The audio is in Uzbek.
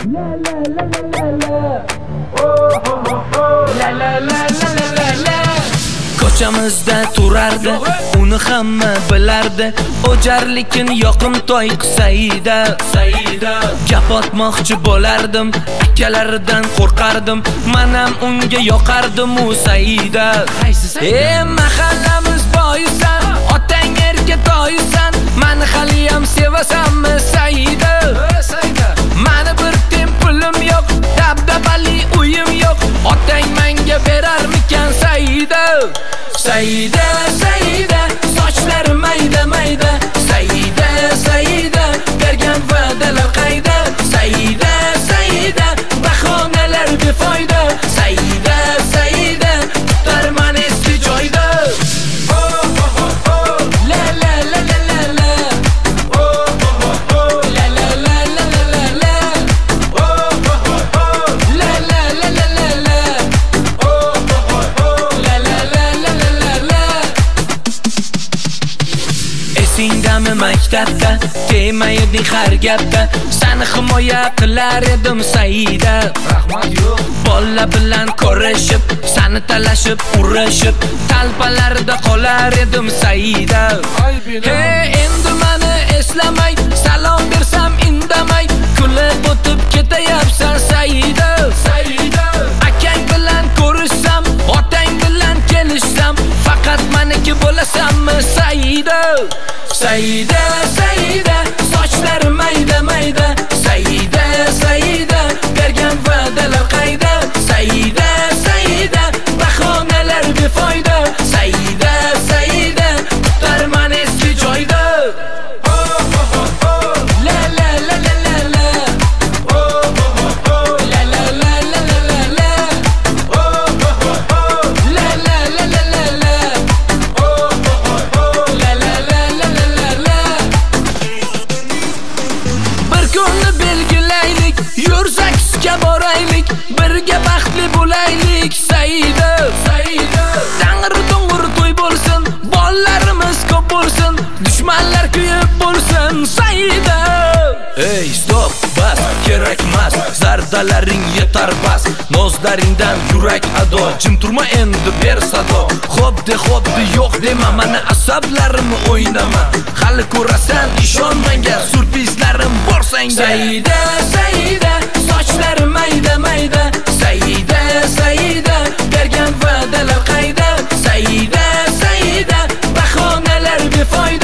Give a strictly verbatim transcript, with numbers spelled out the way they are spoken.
La la la la la la. Oh oh oh. La la la la la la la. Ko'chamizda turardi, uni hamma bilardi. O'jarlikin yoqimtoy Saida, Saida. Gap otmoqchi bo'lardim, akalaridan qo'rqardim. Men ham unga yoqardim u Saida. Ey mahallamiz boyisan, otang erka toyisan. Meni hali ham sevasanmi Saida? Saida. Meni bir tem pulim yo'q, dabdabali uyim yo'q. Otang menga berarmikan Saida? Saida, Saida, sochlari mayda mayda. Saida, Saida, bergan va'dalar qayda? Saida, Saida, bahonalar befoyda. Saida, Saida, darman eski joyda. Oh oh oh oh, la la la la la la. Oh oh oh oh, la la la la la la la. Oh oh oh oh, la la la la la la. Oh oh oh oh, la la la la la la la. Esingdami maktabda demayeding har gapda, seni himoya qilar edim Saida. Rahmat yo'q. Bolla bilan ko'rishib, seni talashib, urishib, talpalarda qolar edim Saida. Hey, endi meni eslamay, salom bersam indamay, kulib o'tib ketayapsan Saida. Saida. Akang bilan ko'rishsam, otang bilan kelishsam, faqat meniki bo'lasanmi Saida? Saida, Saida, sochlari mayda mayda. Saida, Saida, bergan va'dalar qayda? Saida, Saida, bahonalar befoyda. Saida, Saida, darman eski joyda. Oh oh oh oh, la la la la la la. Oh oh oh oh, la la la la la la la. Oh oh oh oh, la la la la la la. Oh oh oh oh, la la la la la la la. Bir kunni belgilaylik, yursakska boraylik, birga baxtli bo'laylik Saida. Saida. Tangri to'ng'ir to'y bo'lsin, bollarimiz ko'p bo'lsin, dushmanlar kuyib bo'lsin Saida. Ey stop, bas, kerakmas, zardalaring yetar bas. Nozlaringdan yurak ado, jim turma endi ber sado. Xo'p de, xo'p de, yo'q dema, meni asablarimni o'ynama. Hali ko'rasan, ishon menga, surprizlarim bor senga. Saida, Saida, sochlari mayda mayda. Saida, Saida, bergan va'dalar qayda? Saida, Saida, bahonalar befoyda.